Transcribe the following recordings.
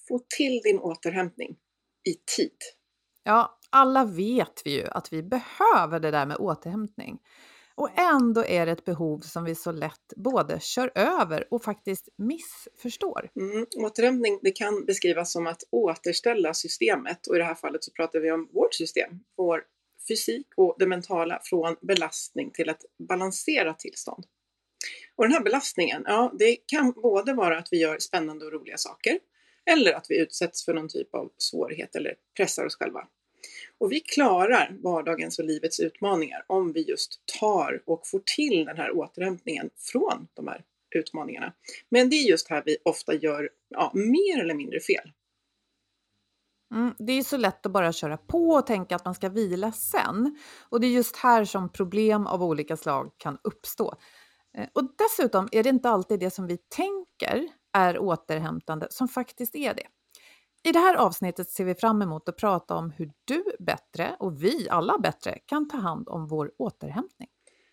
få till din återhämtning i tid. Ja, alla vet vi ju att vi behöver det där med återhämtning. Och ändå är det ett behov som vi så lätt både kör över och faktiskt missförstår. Återhämtning, det kan beskrivas som att återställa systemet, och i det här fallet så pratar vi om vårt system, vår fysik och det mentala, från belastning till ett balanserat tillstånd. Och den här belastningen, ja, det kan både vara att vi gör spännande och roliga saker, eller att vi utsätts för någon typ av svårighet eller pressar oss själva. Och vi klarar vardagens och livets utmaningar om vi just tar och får till den här återhämtningen från de här utmaningarna. Men det är just här vi ofta gör mer eller mindre fel. Det är så lätt att bara köra på och tänka att man ska vila sen. Och det är just här som problem av olika slag kan uppstå. Och dessutom är det inte alltid det som vi tänker är återhämtande som faktiskt är det. I det här avsnittet ser vi fram emot att prata om hur du bättre och vi alla bättre kan ta hand om vår återhämtning.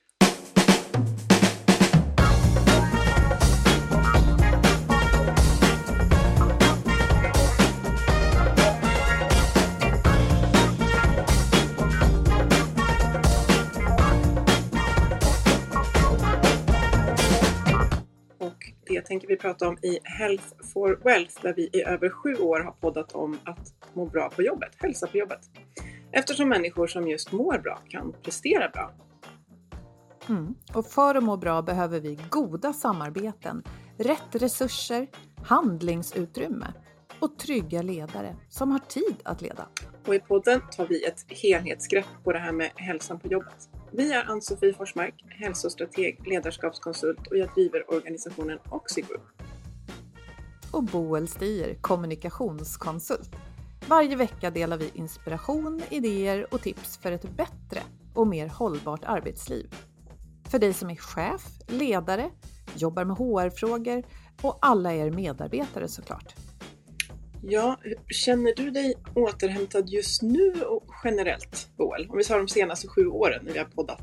Det tänker vi prata om i Health for Wealth, där vi i över 7 år har poddat om att må bra på jobbet, hälsa på jobbet. Eftersom människor som just mår bra kan prestera bra. Och för att må bra behöver vi goda samarbeten, rätt resurser, handlingsutrymme och trygga ledare som har tid att leda. Och i podden tar vi ett helhetsgrepp på det här med hälsan på jobbet. Vi är Ann-Sofie Forsmark, hälsostrateg, ledarskapskonsult, och jag driver organisationen Oxigroup. Och Boel Stier, kommunikationskonsult. Varje vecka delar vi inspiration, idéer och tips för ett bättre och mer hållbart arbetsliv. För dig som är chef, ledare, jobbar med HR-frågor och alla er medarbetare såklart. Ja, känner du dig återhämtad just nu och generellt, Boel? Om vi tar de senaste 7 åren när vi har poddat.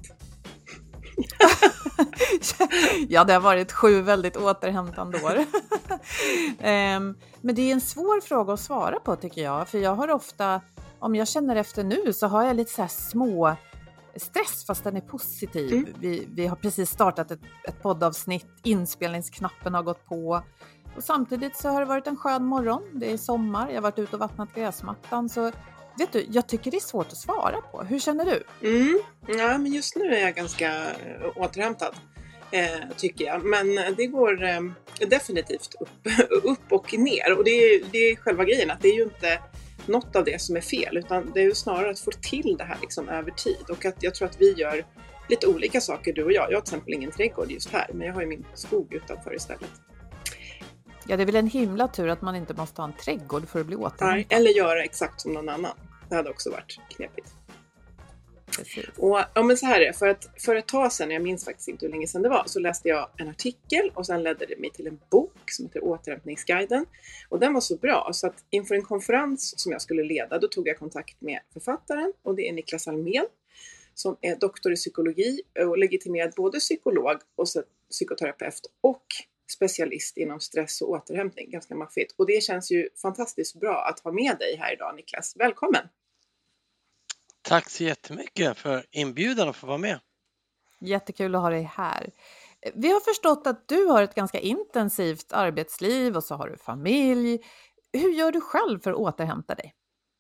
Ja, det har varit 7 väldigt återhämtande år. Men det är en svår fråga att svara på, tycker jag. För jag har ofta, om jag känner efter nu, så har jag lite så här små stress, fast den är positiv. Vi har precis startat ett poddavsnitt, inspelningsknappen har gått på. Och samtidigt så har det varit en skön morgon, det är sommar, jag har varit ute och vattnat gräsmattan. Så vet du, jag tycker det är svårt att svara på. Hur känner du? Ja, men just nu är jag ganska återhämtad, tycker jag. Men det går definitivt upp och ner. Och det är själva grejen, att det är ju inte något av det som är fel, utan det är ju snarare att få till det här liksom över tid. Och att jag tror att vi gör lite olika saker, du och jag. Jag har till exempel ingen trädgård just här, men jag har ju min skog utanför istället. Ja, det är väl en himla tur att man inte måste ha en trädgård för att bli återhämtad. Nej, eller göra exakt som någon annan. Det hade också varit knepigt. Precis. Och men så här är det, för ett tag sedan, jag minns faktiskt inte hur länge sedan det var, så läste jag en artikel och sen ledde det mig till en bok som heter Återhämtningsguiden. Och den var så bra, så att inför en konferens som jag skulle leda, då tog jag kontakt med författaren, och det är Niklas Almén, som är doktor i psykologi och legitimerad både psykolog och psykoterapeut och specialist inom stress och återhämtning. Ganska maffigt. Och det känns ju fantastiskt bra att ha med dig här idag, Niklas. Välkommen! Tack så jättemycket för inbjudan att få vara med. Jättekul att ha dig här. Vi har förstått att du har ett ganska intensivt arbetsliv och så har du familj. Hur gör du själv för att återhämta dig?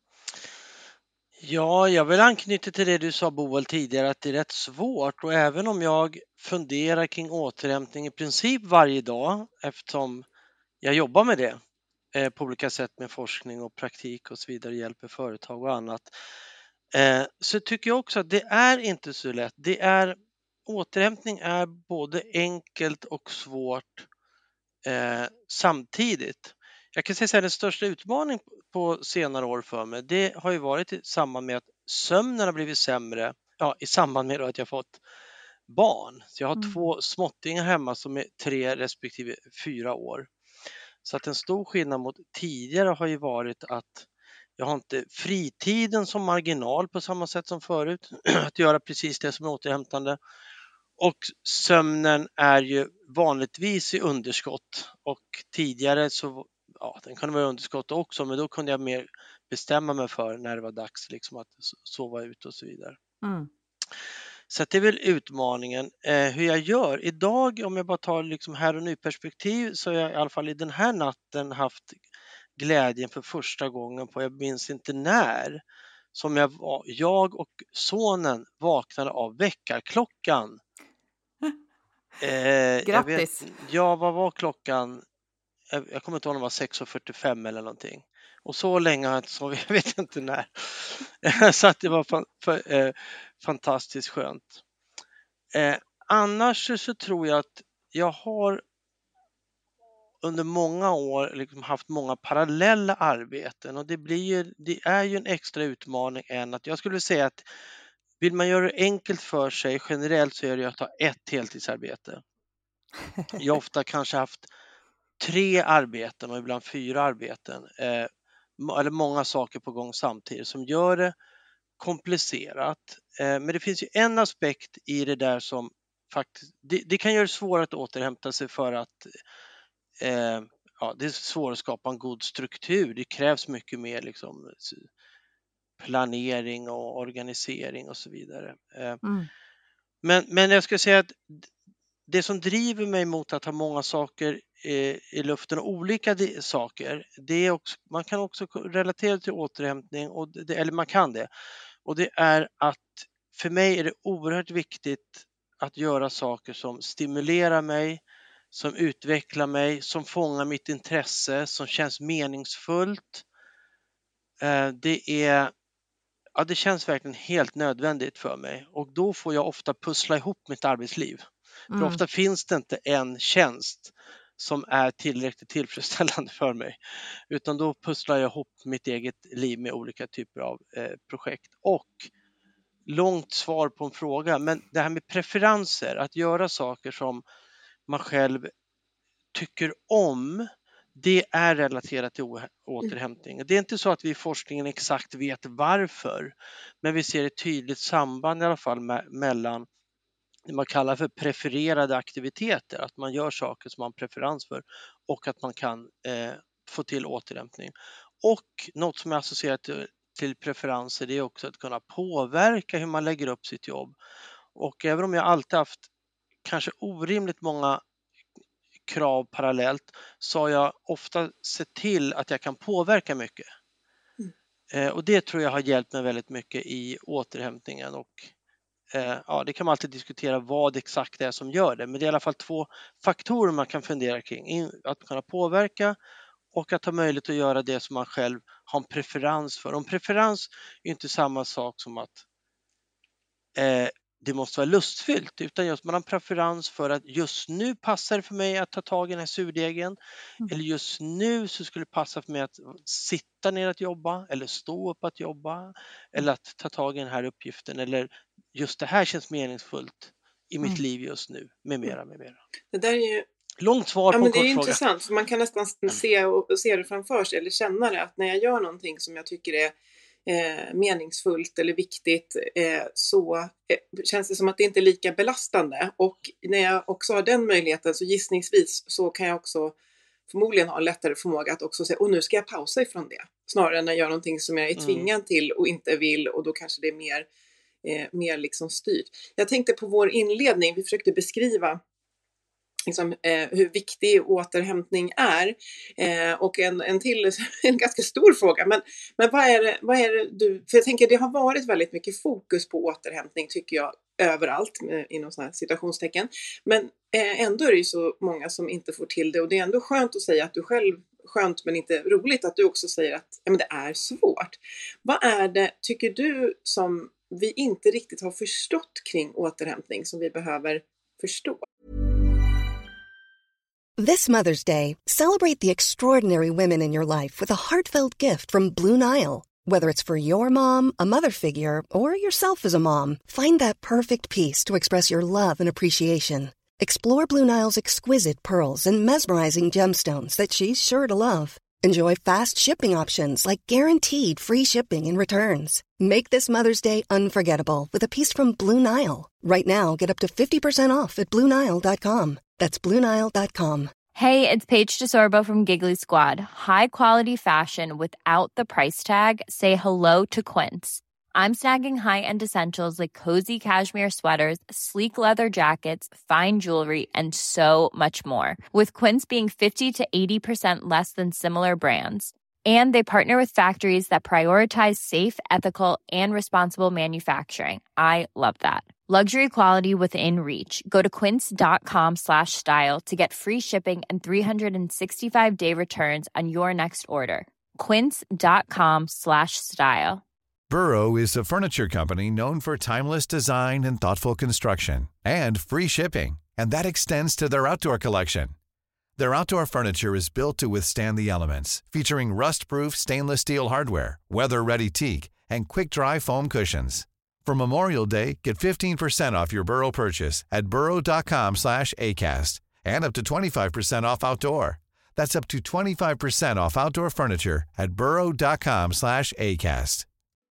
Ja, jag vill anknyta till det du sa, Boel, tidigare, att det är rätt svårt. Och även om jag funderar kring återhämtning i princip varje dag, eftersom jag jobbar med det på olika sätt med forskning och praktik och så vidare, hjälper företag och annat, så tycker jag också att det är inte så lätt. Återhämtning är både enkelt och svårt samtidigt. Jag kan säga att den största utmaningen på senare år för mig, det har ju varit i samband med att sömnen har blivit sämre, i samband med att jag fått barn. Så jag har 2 småttingar hemma som är 3 respektive 4 år. Så att en stor skillnad mot tidigare har ju varit att jag har inte fritiden som marginal på samma sätt som förut, att göra precis det som är återhämtande. Och sömnen är ju vanligtvis i underskott, och tidigare så den kunde vara underskott också, men då kunde jag mer bestämma mig för när det var dags liksom att sova ut och så vidare. Så att det är väl utmaningen. Hur jag gör idag, om jag bara tar liksom här och nu perspektiv, så har jag i alla fall i den här natten haft glädjen för första gången på, jag minns inte när, som jag och sonen vaknade av väckarklockan. Grattis! Vad var klockan? Jag kommer inte ihåg om det var 6:45 eller någonting. Och så länge har jag inte sovit, jag vet inte när. Så att det var fantastiskt skönt. Annars så tror jag att jag har under många år liksom haft många parallella arbeten, och det är ju en extra utmaning än att jag skulle säga att vill man göra det enkelt för sig generellt så är det att ta ett heltidsarbete. Jag har ofta kanske haft 3 arbeten och ibland 4 arbeten eller många saker på gång samtidigt som gör det komplicerat. Men det finns ju en aspekt i det där som faktiskt, det kan göra det svårare att återhämta sig för att det är svårt att skapa en god struktur. Det krävs mycket mer liksom planering och organisering och så vidare. Men jag ska säga att det som driver mig mot att ha många saker i luften och olika saker, det är också, man kan också relatera till återhämtning, eller man kan det. Och det är att för mig är det oerhört viktigt att göra saker som stimulerar mig, som utvecklar mig, som fångar mitt intresse, som känns meningsfullt. Det känns verkligen helt nödvändigt för mig, och då får jag ofta pussla ihop mitt arbetsliv. För ofta finns det inte en tjänst som är tillräckligt tillfredsställande för mig, utan då pusslar jag ihop mitt eget liv med olika typer av projekt. Och långt svar på en fråga, men det här med preferenser, att göra saker som man själv tycker om, det är relaterat till återhämtning. Det är inte så att vi i forskningen exakt vet varför, men vi ser ett tydligt samband i alla fall mellan det man kallar för prefererade aktiviteter, att man gör saker som man har preferens för, och att man kan få till återhämtning. Och något som är associerat till preferenser, det är också att kunna påverka hur man lägger upp sitt jobb. Och även om jag alltid haft kanske orimligt många krav parallellt, så har jag ofta sett till att jag kan påverka mycket. Och det tror jag har hjälpt mig väldigt mycket i återhämtningen. Och det kan man alltid diskutera vad exakt det är som gör det, men det är i alla fall 2 faktorer man kan fundera kring. Att kunna påverka och att ha möjlighet att göra det som man själv har en preferens för. En preferens är inte samma sak som att det måste vara lustfyllt, utan just man har en preferens för att just nu passar det för mig att ta tag i den här surdegen, eller just nu så skulle det passa för mig att sitta ner att jobba, eller stå upp att jobba, eller att ta tag i den här uppgiften, eller just det här känns meningsfullt i mitt liv just nu, med mera. Det där är ju långt svar på en kort fråga. Det är intressant, för man kan nästan se det framför sig, eller känna det, att när jag gör någonting som jag tycker är meningsfullt eller viktigt, så känns det som att det inte är lika belastande. Och när jag också har den möjligheten, så gissningsvis så kan jag också förmodligen ha en lättare förmåga att också säga, nu ska jag pausa ifrån det, snarare än att göra någonting som jag är tvingad till och inte vill, och då kanske det är mer liksom styrt. Jag tänkte på vår inledning, vi försökte beskriva liksom, hur viktig återhämtning är, och en till en ganska stor fråga, men vad är det du, för jag tänker det har varit väldigt mycket fokus på återhämtning, tycker jag, överallt inom sådana här citationstecken, men ändå är det ju så många som inte får till det, och det är ändå skönt att säga att du själv, skönt men inte roligt att du också säger att men det är svårt. Vad är det, tycker du, som vi inte riktigt har förstått kring återhämtning, som vi behöver förstå? This Mother's Day, celebrate the extraordinary women in your life with a heartfelt gift from Blue Nile. Whether it's for your mom, a mother figure, or yourself as a mom, find that perfect piece to express your love and appreciation. Explore Blue Nile's exquisite pearls and mesmerizing gemstones that she's sure to love. Enjoy fast shipping options like guaranteed free shipping and returns. Make this Mother's Day unforgettable with a piece from Blue Nile. Right now, get up to 50% off at BlueNile.com. That's BlueNile.com. Hey, it's Paige DeSorbo from Giggly Squad. High quality fashion without the price tag. Say hello to Quince. I'm snagging high-end essentials like cozy cashmere sweaters, sleek leather jackets, fine jewelry, and so much more. With Quince being 50 to 80% less than similar brands. And they partner with factories that prioritize safe, ethical, and responsible manufacturing. I love that. Luxury quality within reach. Go to quince.com/style to get free shipping and 365-day returns on your next order. Quince.com/style. Burrow is a furniture company known for timeless design and thoughtful construction, and free shipping, and that extends to their outdoor collection. Their outdoor furniture is built to withstand the elements, featuring rust-proof stainless steel hardware, weather-ready teak, and quick-dry foam cushions. For Memorial Day, get 15% off your Burrow purchase at burrow.com/acast, and up to 25% off outdoor. That's up to 25% off outdoor furniture at burrow.com/acast.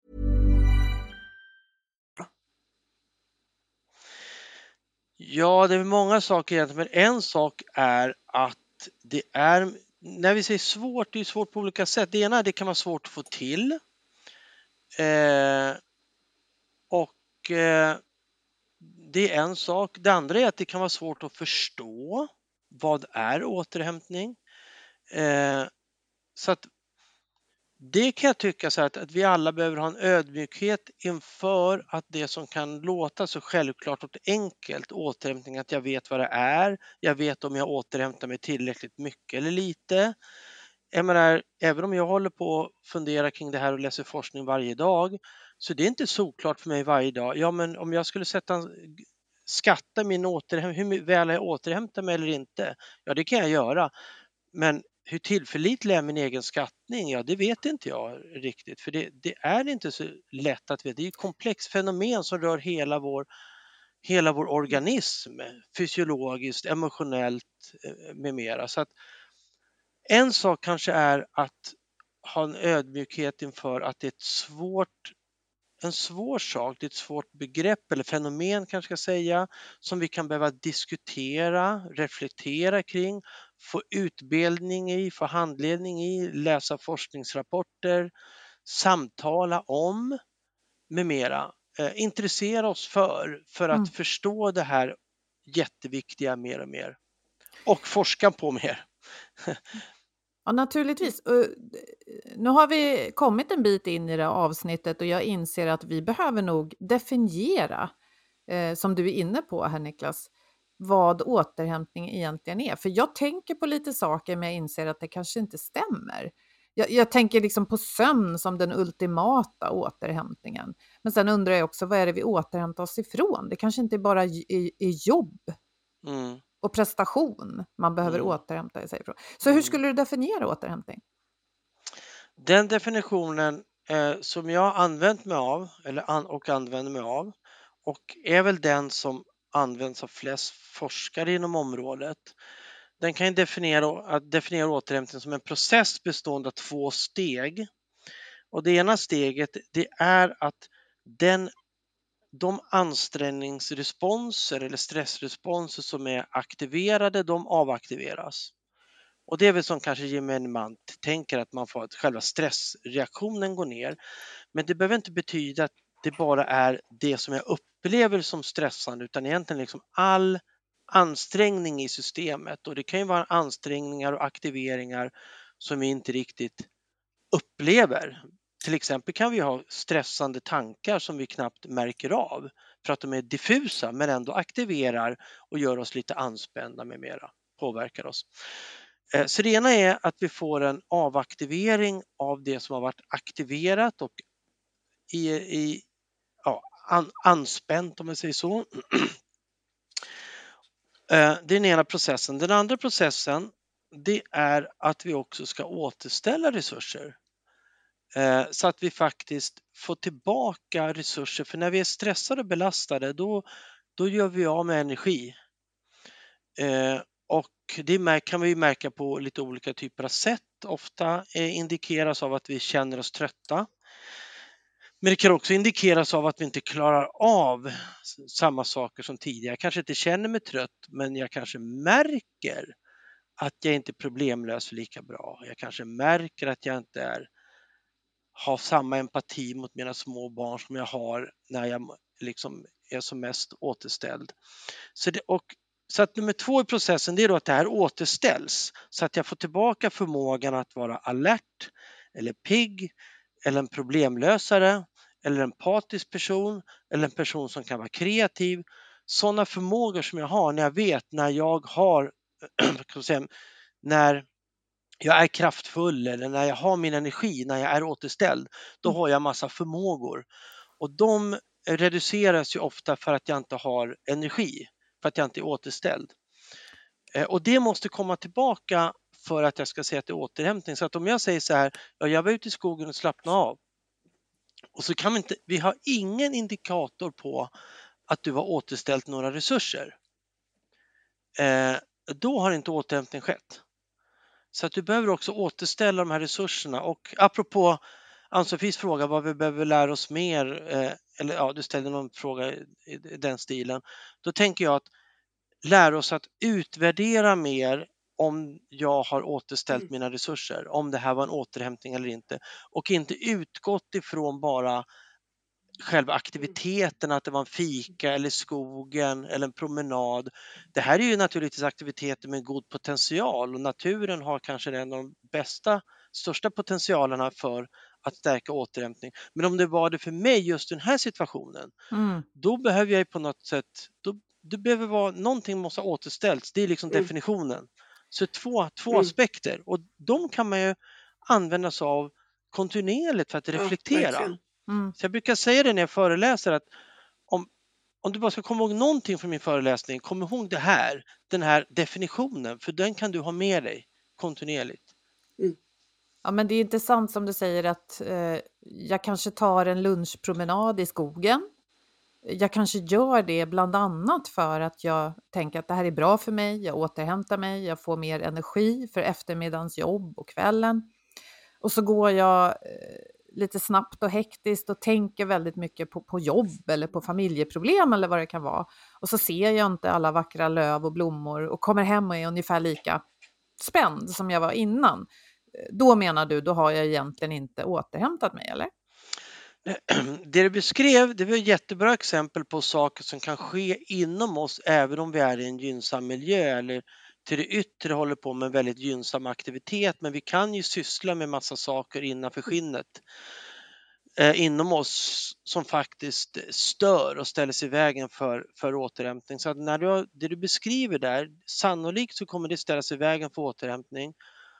Ja, det är många saker egentligen, men en sak är att det är, när vi säger svårt, det är svårt på olika sätt. Det ena är det kan vara svårt att få till. Det är en sak. Det andra är att det kan vara svårt att förstå vad är återhämtning. Så att det kan jag tycka så att vi alla behöver ha en ödmjukhet inför att det som kan låta så självklart och enkelt, återhämtning, att jag vet vad det är. Jag vet om jag återhämtar mig tillräckligt mycket eller lite. Jag menar, även om jag håller på att fundera kring det här och läser forskning varje dag, så det är inte såklart för mig varje dag. Ja, men om jag skulle skatta min återhämtning, hur väl jag återhämtar mig eller inte, ja det kan jag göra. Men hur tillförlitlig är min egen skattning? Ja, det vet inte jag riktigt. För det är inte så lätt att veta. Det är ett komplext fenomen som rör hela vår organism. Fysiologiskt, emotionellt med mera. Så att en sak kanske är att ha en ödmjukhet inför att det är en svår sak, det är ett svårt begrepp eller fenomen kanske ska säga, som vi kan behöva diskutera, reflektera kring, få utbildning i, få handledning i, läsa forskningsrapporter, samtala om med mera. Intressera oss för att förstå det här jätteviktiga mer och mer. Och forska på mer. Ja, naturligtvis. Nu har vi kommit en bit in i det här avsnittet och jag inser att vi behöver nog definiera, som du är inne på här Niklas, vad återhämtning egentligen är. För jag tänker på lite saker men jag inser att det kanske inte stämmer. Jag tänker liksom på sömn som den ultimata återhämtningen. Men sen undrar jag också, vad är det vi återhämtar oss ifrån? Det kanske inte bara är jobb. Och prestation man behöver återhämta sig ifrån. Så hur skulle du definiera återhämtning? Den definitionen som jag använt mig av och använder mig av, och är väl den som används av flest forskare inom området. Den kan ju definiera återhämtning som en process bestående av 2 steg. Och det ena steget, det är att de ansträngningsresponser eller stressresponser som är aktiverade, de avaktiveras. Och det är väl som kanske gemene man tänker, att man får att själva stressreaktionen går ner. Men det behöver inte betyda att det bara är det som jag upplever som stressande, utan egentligen liksom all ansträngning i systemet. Och det kan ju vara ansträngningar och aktiveringar som vi inte riktigt upplever. Till exempel kan vi ha stressande tankar som vi knappt märker av för att de är diffusa men ändå aktiverar och gör oss lite anspända med mera, påverkar oss. Så det ena är att vi får en avaktivering av det som har varit aktiverat och anspänt, om man säger så. Det är den ena processen. Den andra processen, det är att vi också ska återställa resurser. Så att vi faktiskt får tillbaka resurser. För när vi är stressade och belastade, då gör vi av med energi. Och det kan vi märka på lite olika typer av sätt. Ofta indikeras av att vi känner oss trötta. Men det kan också indikeras av att vi inte klarar av samma saker som tidigare. Jag kanske inte känner mig trött, men jag kanske märker att jag inte problemlöser lika bra. Jag kanske märker att jag inte har samma empati mot mina små barn som jag har när jag liksom är som mest återställd. Så att nummer 2 i processen, det är då att det här återställs så att jag får tillbaka förmågan att vara alert eller pigg eller en problemlösare eller en empatisk person eller en person som kan vara kreativ. Sådana förmågor som jag har när jag vet när jag har när jag är kraftfull eller när jag har min energi, när jag är återställd, då har jag massa förmågor. Och de reduceras ju ofta för att jag inte har energi, för att jag inte är återställd. Och det måste komma tillbaka för att jag ska säga att det är återhämtning. Så att om jag säger så här, jag var ute i skogen och slappnade av. Och så kan vi har ingen indikator på att du har återställt några resurser. Då har inte återhämtning skett. Så att du behöver också återställa de här resurserna. Och apropå Ann-Sofies fråga vad vi behöver lära oss mer, eller ja, du ställde någon fråga i den stilen. Då tänker jag att lära oss att utvärdera mer om jag har återställt mina resurser, om det här var en återhämtning eller inte. Och inte utgått ifrån bara själva aktiviteten, att det var en fika eller skogen eller en promenad. Det här är ju naturligtvis aktiviteter med god potential och naturen har kanske en av de största potentialerna för att stärka återhämtning. Men om det var det för mig just den här situationen, då behöver jag på något sätt, det behöver vara, någonting måste ha återställts. Det är liksom definitionen. Så två aspekter, och de kan man ju använda sig av kontinuerligt för att reflektera. Så jag brukar säga det när jag föreläser att om du bara ska komma ihåg någonting från min föreläsning, kom ihåg den här definitionen, för den kan du ha med dig kontinuerligt. Ja, men det är intressant som du säger att jag kanske tar en lunchpromenad i skogen. Jag kanske gör det bland annat för att jag tänker att det här är bra för mig, jag återhämtar mig, jag får mer energi för eftermiddagens jobb och kvällen. Och så går jag lite snabbt och hektiskt och tänker väldigt mycket på jobb eller på familjeproblem eller vad det kan vara. Och så ser jag inte alla vackra löv och blommor och kommer hem och är ungefär lika spänd som jag var innan. Då menar du, då har jag egentligen inte återhämtat mig, eller? Det du beskrev, det var ett jättebra exempel på saker som kan ske inom oss även om vi är i en gynnsam miljö eller till det yttre håller på med en väldigt gynnsam aktivitet, men vi kan ju syssla med massa saker innanför skinnet inom oss som faktiskt stör och ställer sig i vägen för återhämtning. Så att det du beskriver där, sannolikt så kommer det ställa sig i vägen för återhämtning.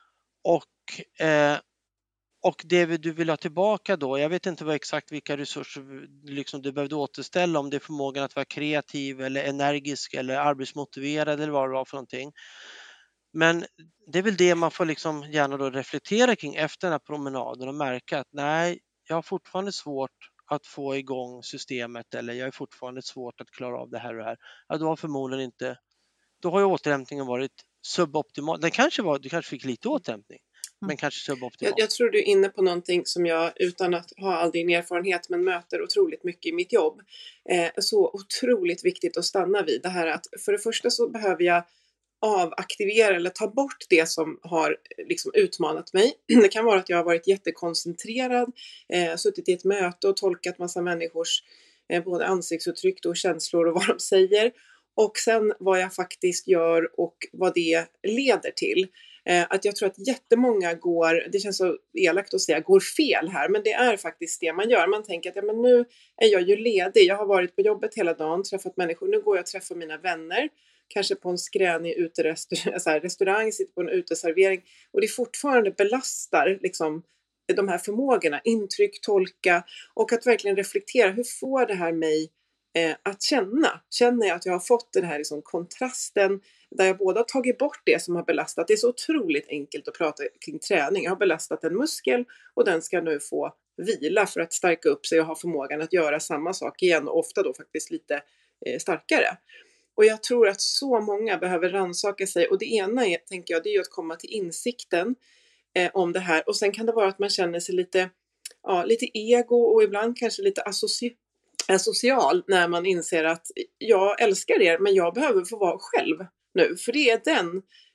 Och det du vill ha tillbaka då, jag vet inte exakt vilka resurser liksom du behövde återställa, om det är förmågan att vara kreativ eller energisk eller arbetsmotiverad eller vad det var för någonting. Men det är väl det man får liksom gärna då reflektera kring efter den här promenaden och märka att nej, jag har fortfarande svårt att få igång systemet eller jag är fortfarande svårt att klara av det här och det här. Ja, då har förmodligen inte, då har ju återhämtningen varit suboptimal. Det kanske fick lite återhämtning. Men kanske suboptimalt. Jag tror du är inne på någonting som jag, utan att ha all din erfarenhet, men möter otroligt mycket i mitt jobb. Så otroligt viktigt att stanna vid det här att för det första så behöver jag avaktivera eller ta bort det som har liksom utmanat mig. Det kan vara att jag har varit jättekoncentrerad, suttit i ett möte och tolkat massa människors både ansiktsuttryck och känslor och vad de säger. Och sen vad jag faktiskt gör och vad det leder till. Att jag tror att jättemånga det känns så elakt att säga, går fel här. Men det är faktiskt det man gör. Man tänker att ja, men nu är jag ju ledig. Jag har varit på jobbet hela dagen, träffat människor. Nu går jag och träffar mina vänner. Kanske på en skränig restaurang, sitter på en uteservering. Och det fortfarande belastar liksom de här förmågorna. Intryck, tolka och att verkligen reflektera. Hur får det här mig att känna? Känner jag att jag har fått den här liksom kontrasten där jag både har tagit bort det som har belastat. Det är så otroligt enkelt att prata kring träning. Jag har belastat en muskel och den ska nu få vila för att stärka upp sig och ha förmågan att göra samma sak igen och ofta då faktiskt lite starkare. Och jag tror att så många behöver rannsaka sig, och det ena är, tänker jag, det är ju att komma till insikten om det här, och sen kan det vara att man känner sig lite ego och ibland kanske lite asocial när man inser att jag älskar er men jag behöver få vara själv nu, för det är den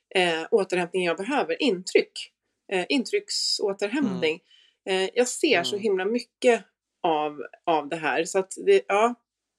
återhämtning jag behöver. Intrycksåterhämtning. Jag ser så himla mycket av det här. Så att det, ja.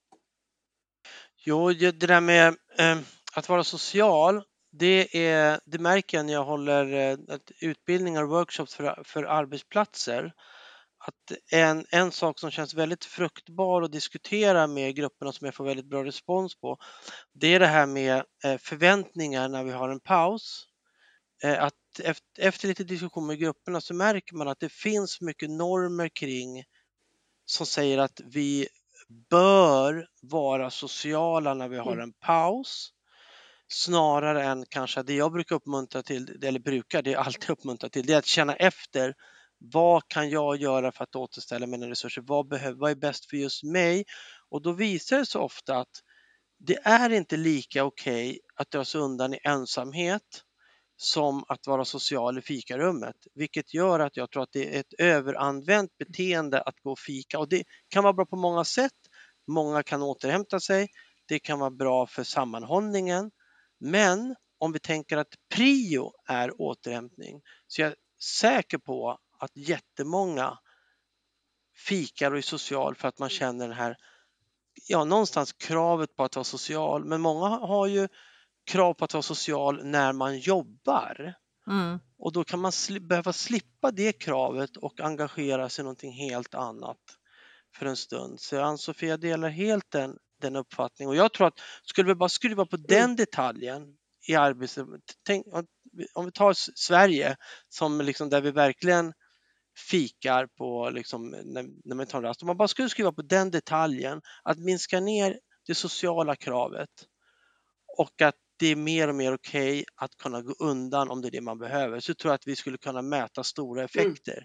Jo, det där med att vara social, det märker jag när jag håller utbildningar och workshops för arbetsplatser. Att en sak som känns väldigt fruktbar att diskutera med grupperna som jag får väldigt bra respons på, det är det här med förväntningar när vi har en paus. Att efter lite diskussion med grupperna så märker man att det finns mycket normer kring som säger att vi bör vara sociala när vi har en paus, snarare än kanske det jag brukar uppmuntra till, eller brukar, det är alltid uppmuntra till, det är att känna efter vad kan jag göra för att återställa mina resurser, vad är bäst för just mig, och då visar det sig ofta att det är inte lika okej att dra sig undan i ensamhet som att vara social i fikarummet, vilket gör att jag tror att det är ett överanvänt beteende att gå och fika, och det kan vara bra på många sätt. Många kan återhämta sig, det kan vara bra för sammanhållningen, men om vi tänker att prio är återhämtning, så jag är säker på att jättemånga fikar och är social för att man känner den här, någonstans kravet på att vara social, men många har ju krav på att vara social när man jobbar. Och då kan man behöva slippa det kravet och engagera sig i någonting helt annat för en stund. Så Ann-Sofie, jag delar helt den uppfattningen. Och jag tror att skulle vi bara skruva på den detaljen i arbetslivet, om vi tar Sverige som liksom där vi verkligen fikar på liksom, när man tar en rast. Om man bara skulle skriva på den detaljen, att minska ner det sociala kravet och att det är mer och mer okej att kunna gå undan om det är det man behöver, så tror jag att vi skulle kunna mäta stora effekter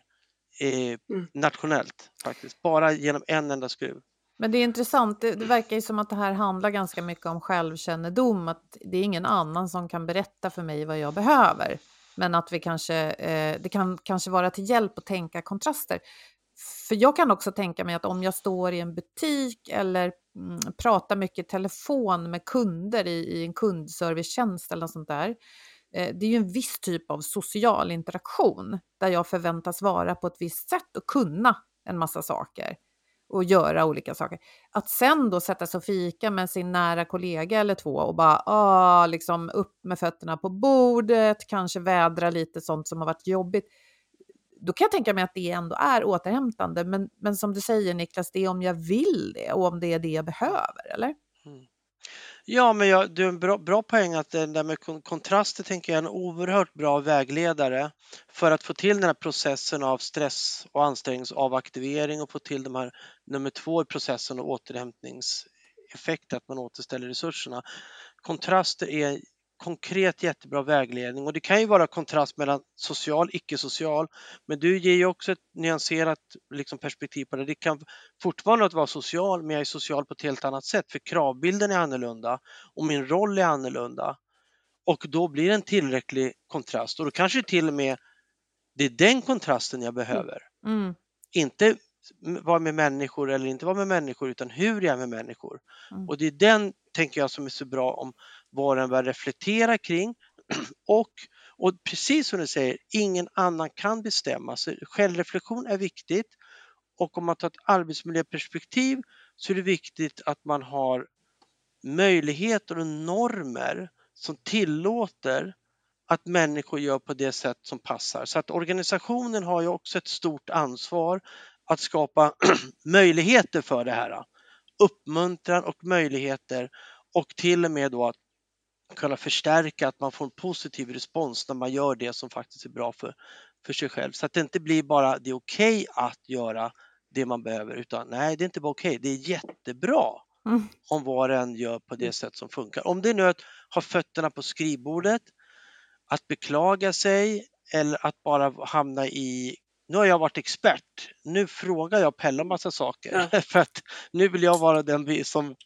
nationellt faktiskt, bara genom en enda skruv. Men det är intressant, det verkar ju som att det här handlar ganska mycket om självkännedom, att det är ingen annan som kan berätta för mig vad jag behöver, men att vi det kan kanske vara till hjälp att tänka kontraster. För jag kan också tänka mig att om jag står i en butik eller pratar mycket telefon med kunder i en kundservicetjänst eller något sånt där, det är ju en viss typ av social interaktion där jag förväntas vara på ett visst sätt och kunna en massa saker och göra olika saker. Att sen då sätta sig och fika med sin nära kollega eller två och bara liksom upp med fötterna på bordet, kanske vädra lite sånt som har varit jobbigt. Då kan jag tänka mig att det ändå är återhämtande. Men som du säger, Niklas, det är om jag vill det och om det är det jag behöver, eller? Ja, men du är en bra poäng att det där med kontraster tänker jag är en oerhört bra vägledare för att få till den här processen av stress och ansträngningsavaktivering och få till de här nummer 2 i processen och återhämtningseffekt, att man återställer resurserna. Kontraster är konkret jättebra vägledning, och det kan ju vara kontrast mellan social och icke-social, men du ger ju också ett nyanserat liksom perspektiv på det. Det kan fortfarande vara social, men jag är social på ett helt annat sätt, för kravbilden är annorlunda och min roll är annorlunda, och då blir det en tillräcklig kontrast, och då kanske till och med det är den kontrasten jag behöver. Inte vara med människor eller inte vara med människor, utan hur jag är med människor. Och det är den, tänker jag, som är så bra om var en bör reflektera kring. Och precis som du säger, ingen annan kan bestämma. Så självreflektion är viktigt. Och om man tar ett arbetsmiljöperspektiv så är det viktigt att man har möjligheter och normer som tillåter att människor gör på det sätt som passar. Så att organisationen har ju också ett stort ansvar att skapa möjligheter för det här. Uppmuntran och möjligheter, och till och med då att kunna förstärka att man får en positiv respons när man gör det som faktiskt är bra för sig själv. Så att det inte blir bara det är okej att göra det man behöver, utan nej, det är inte bara okej, det är jättebra om var och en gör på det sätt som funkar. Om det är nu att ha fötterna på skrivbordet, att beklaga sig eller att bara hamna i, nu har jag varit expert, nu frågar jag Pelle en massa saker för att nu vill jag vara den som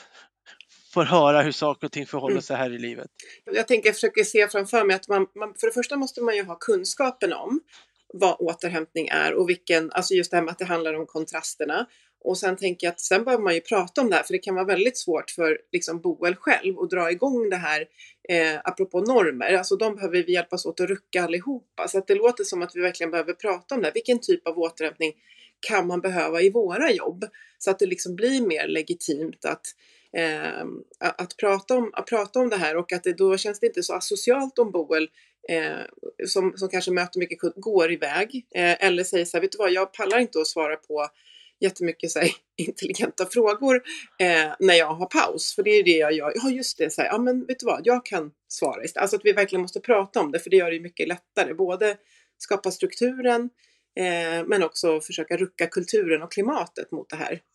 får höra hur saker och ting förhåller sig här i livet. Jag försöker se framför mig att man för det första måste man ju ha kunskapen om vad återhämtning är och alltså just det här med att det handlar om kontrasterna. Och sen tänker jag att sen behöver man ju prata om det här, för det kan vara väldigt svårt för liksom Boel själv att dra igång det här apropå normer. Alltså de behöver vi hjälpas åt att rucka allihopa. Så att det låter som att vi verkligen behöver prata om det här. Vilken typ av återhämtning kan man behöva i våra jobb? Så att det liksom blir mer legitimt att prata om det här, och att då känns det inte så asocialt om Boel som kanske möter mycket går iväg eller säger så här, vet du vad, jag pallar inte att svara på jättemycket så här, intelligenta frågor när jag har paus, för det är det jag gör. Ja just det, så här, ja men vet du vad, jag kan svara istället. Alltså att vi verkligen måste prata om det, för det gör det mycket lättare, både skapa strukturen men också försöka rucka kulturen och klimatet mot det här.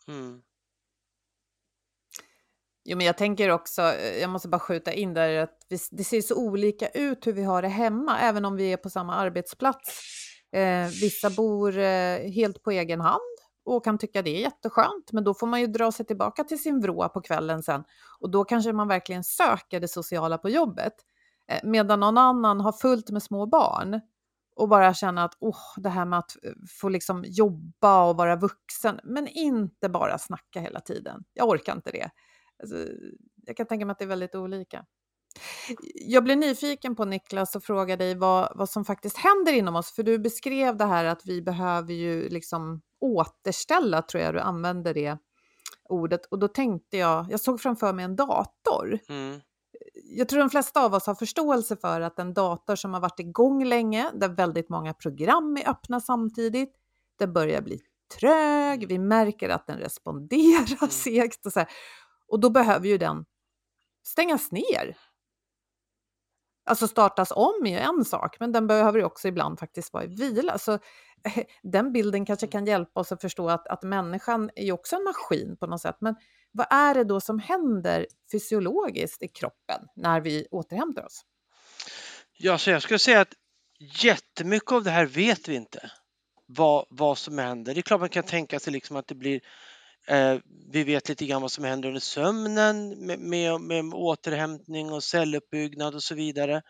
Jo, men jag tänker också, jag måste bara skjuta in där att det ser så olika ut hur vi har det hemma, även om vi är på samma arbetsplats. Vissa bor helt på egen hand och kan tycka det är jätteskönt, men då får man ju dra sig tillbaka till sin vrå på kvällen sen, och då kanske man verkligen söker det sociala på jobbet, medan någon annan har fullt med små barn och bara känner att det här med att få liksom jobba och vara vuxen, men inte bara snacka hela tiden, jag orkar inte det. Alltså, jag kan tänka mig att det är väldigt olika. Jag blir nyfiken på, Niklas, och frågar dig vad som faktiskt händer inom oss. För du beskrev det här att vi behöver ju liksom återställa, tror jag du använder det ordet. Och då tänkte jag såg framför mig en dator. Jag tror de flesta av oss har förståelse för att en dator som har varit igång länge, där väldigt många program är öppna samtidigt, det börjar bli trög, vi märker att den responderar segt och så här. Och då behöver ju den stängas ner. Alltså startas om är ju en sak, men den behöver ju också ibland faktiskt vara i vila. Så den bilden kanske kan hjälpa oss att förstå att människan är ju också en maskin på något sätt. Men vad är det då som händer fysiologiskt i kroppen när vi återhämtar oss? Ja, så jag skulle säga att jättemycket av det här vet vi inte. Vad som händer. Det är klart man kan tänka sig liksom att det blir vi vet lite grann vad som händer under sömnen med återhämtning och celluppbyggnad och så vidare.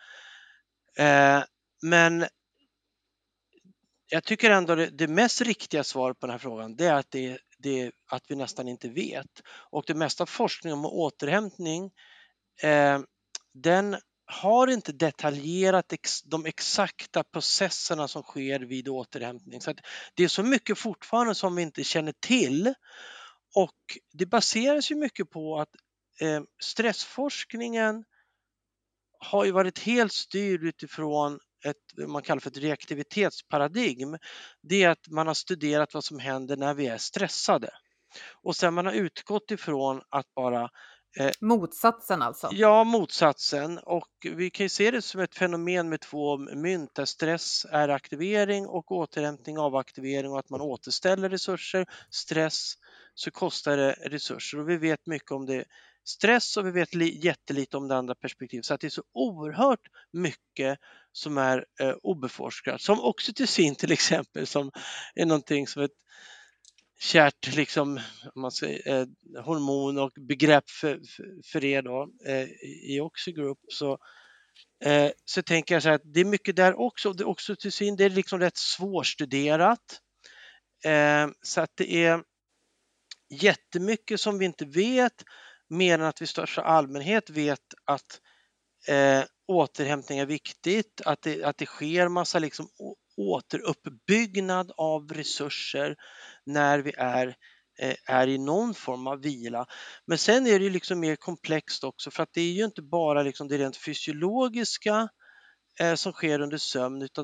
Men jag tycker ändå det mest riktiga svaret på den här frågan, det är att vi nästan inte vet. Och det mesta forskning om återhämtning, den har inte detaljerat de exakta processerna som sker vid återhämtning. Så att det är så mycket fortfarande som vi inte känner till. Och det baseras ju mycket på att stressforskningen har ju varit helt styrd utifrån man kallar för ett reaktivitetsparadigm. Det är att man har studerat vad som händer när vi är stressade. Och sen man har utgått ifrån att bara motsatsen alltså? Ja, motsatsen. Och vi kan ju se det som ett fenomen med två mynt, där stress är aktivering och återhämtning avaktivering, och att man återställer resurser. Stress, så kostar det resurser, och vi vet mycket om det stress och vi vet jättelite om det andra perspektivet. Så att det är så oerhört mycket som är obeforskat. Som oxytocin till exempel, som är någonting som ett kärt liksom, man säger, hormon och begrepp för det då, i Oxygroup, så tänker jag så här att det är mycket där också. Det oxytocin, det är liksom rätt svårstuderat, så att det är jättemycket som vi inte vet, mer än att vi i största allmänhet vet att återhämtning är viktigt, att det sker massa liksom återuppbyggnad av resurser när vi är i någon form av vila. Men sen är det ju liksom mer komplext också, för att det är ju inte bara liksom det rent fysiologiska som sker under sömn, utan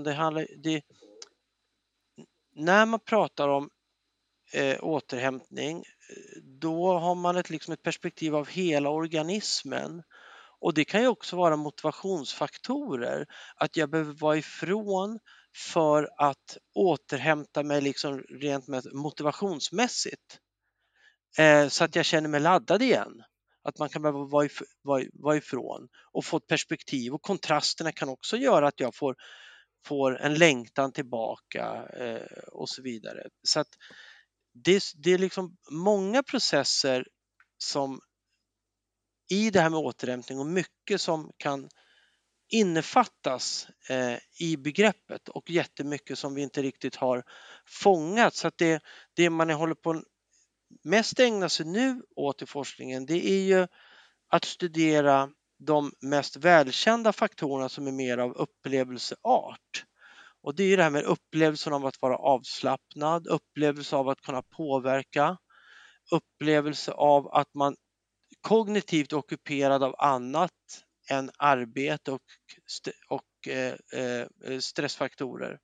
när man pratar om återhämtning, då har man ett perspektiv av hela organismen. Och det kan ju också vara motivationsfaktorer, att jag behöver vara ifrån för att återhämta mig liksom rent motivationsmässigt, så att jag känner mig laddad igen. Att man kan behöva vara ifrån och få ett perspektiv, och kontrasterna kan också göra att jag får en längtan tillbaka och så vidare. Så att det är liksom många processer som i det här med återhämtning, och mycket som kan innefattas i begreppet, och jättemycket som vi inte riktigt har fångat. Så att det man håller på mest ägnar sig nu åt i forskningen, det är ju att studera de mest välkända faktorerna som är mer av upplevelseart. Och det är ju det här med upplevelsen av att vara avslappnad, upplevelse av att kunna påverka, upplevelse av att man kognitivt är ockuperad av annat än arbete och stressfaktorer.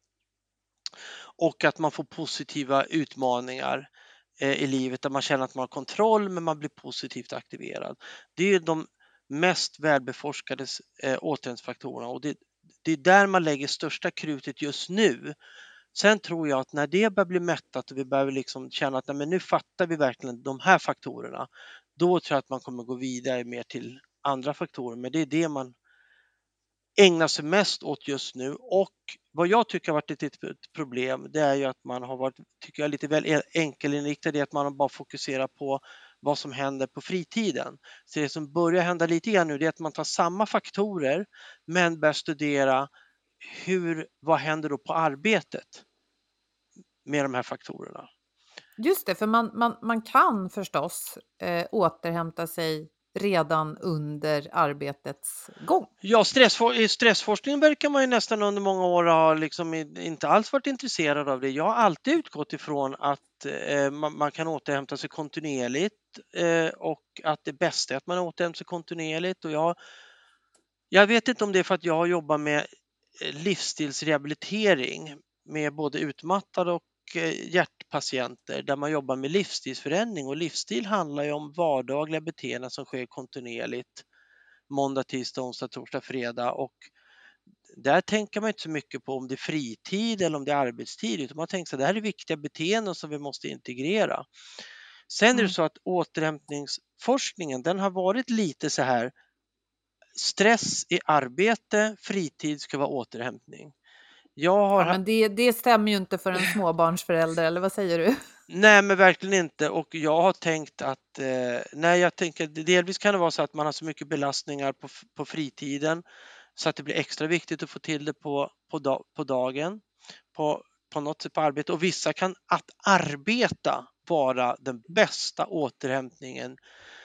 Och att man får positiva utmaningar i livet där man känner att man har kontroll men man blir positivt aktiverad. Det är de mest välbeforskade återhämtningsfaktorerna och det är där man lägger största krutet just nu. Sen tror jag att när det börjar bli mättat och vi börjar liksom känna att nej, men nu fattar vi verkligen de här faktorerna, då tror jag att man kommer gå vidare mer till andra faktorer. Men det är det man ägnar sig mest åt just nu. Och vad jag tycker har varit ett problem, det är ju att man har varit, tycker jag, lite väl enkelinriktad i att man bara fokuserar på vad som händer på fritiden. Så det som börjar hända lite grann nu, det är att man tar samma faktorer men börjar studera vad händer då på arbetet med de här faktorerna. Just det, för man kan förstås återhämta sig redan under arbetets gång. Ja, i stressforskningen verkar man ju nästan under många år ha liksom inte alls varit intresserad av det. Jag har alltid utgått ifrån att man kan återhämta sig kontinuerligt och att det bästa är att man återhämtar sig kontinuerligt. Och jag vet inte om det är för att jag jobbar med livsstilsrehabilitering med både utmattade och hjärtpatienter där man jobbar med livsstilsförändring, och livsstil handlar ju om vardagliga beteenden som sker kontinuerligt måndag, tisdag, onsdag, torsdag, fredag, och där tänker man inte så mycket på om det är fritid eller om det är arbetstid, utan man tänker att det här är viktiga beteenden som vi måste integrera. Sen är det så att återhämtningsforskningen, den har varit lite så här: stress i arbete, fritid ska vara återhämtning. Men det stämmer ju inte för en småbarnsförälder, eller vad säger du? Nej, men verkligen inte. Och jag har tänkt att delvis kan det vara så att man har så mycket belastningar på fritiden så att det blir extra viktigt att få till det på dagen, på något sätt på arbete. Och vissa kan att arbeta vara den bästa återhämtningen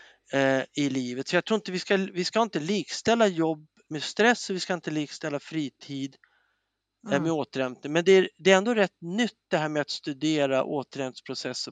i livet. Så jag tror inte vi ska inte likställa jobb med stress, och vi ska inte likställa fritid med återhämtning. Men det är ändå rätt nytt det här med att studera återhämtningsprocesser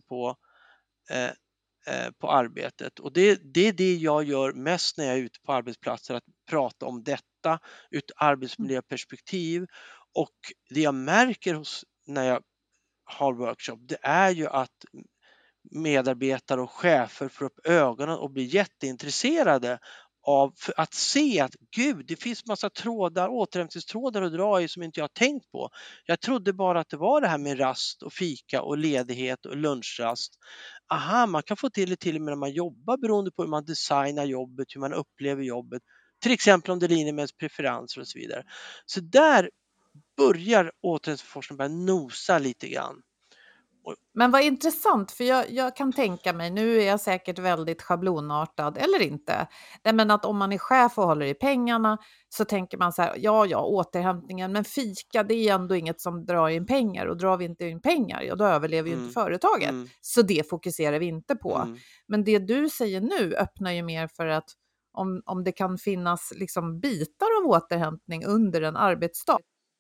på arbetet. Och det är det jag gör mest när jag är ute på arbetsplatser, att prata om detta ur ett arbetsmiljöperspektiv. Och det jag märker när jag har workshop, det är ju att medarbetare och chefer får upp ögonen och blir jätteintresserade av att se att det finns massa återhämtningstrådar att dra i som inte jag har tänkt på. Jag trodde bara att det var det här med rast och fika och ledighet och lunchrast. Aha, man kan få till och med när man jobbar beroende på hur man designar jobbet, hur man upplever jobbet. Till exempel om det är linje med ens preferenser och så vidare. Så där börjar återhämtningsforskningen börja nosa lite grann. Men vad intressant, för jag kan tänka mig, nu är jag säkert väldigt schablonartad eller inte, men att om man är chef och håller i pengarna så tänker man så här, ja, återhämtningen, men fika, det är ändå inget som drar in pengar, och drar vi inte in pengar, ja, då överlever ju inte företaget. Så det fokuserar vi inte på. Men det du säger nu öppnar ju mer för att om det kan finnas liksom bitar av återhämtning under en arbetsdag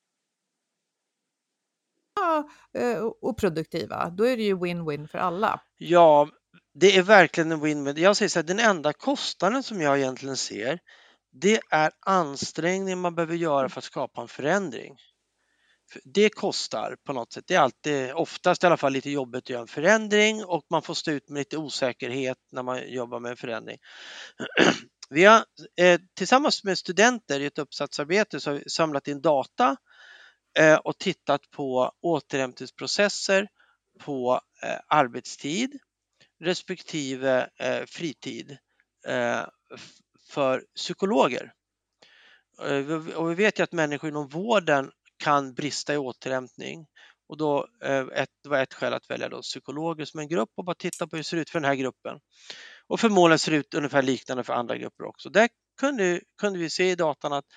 och produktiva, då är det ju win-win för alla. Ja, det är verkligen en win-win. Jag säger så här, den enda kostnaden som jag egentligen ser, det är ansträngning man behöver göra för att skapa en förändring. Det kostar på något sätt. Det är alltid, oftast i alla fall, lite jobbigt att göra en förändring, och man får stå ut med lite osäkerhet när man jobbar med en förändring. Vi har tillsammans med studenter i ett uppsatsarbete så har vi samlat in data och tittat på återhämtningsprocesser på arbetstid respektive fritid för psykologer. Och vi vet ju att människor inom vården kan brista i återhämtning, och då det var ett skäl att välja då psykologer som en grupp och bara titta på hur det ser ut för den här gruppen. Och förmodligen ser det ut ungefär liknande för andra grupper också. Där kunde vi se i datan att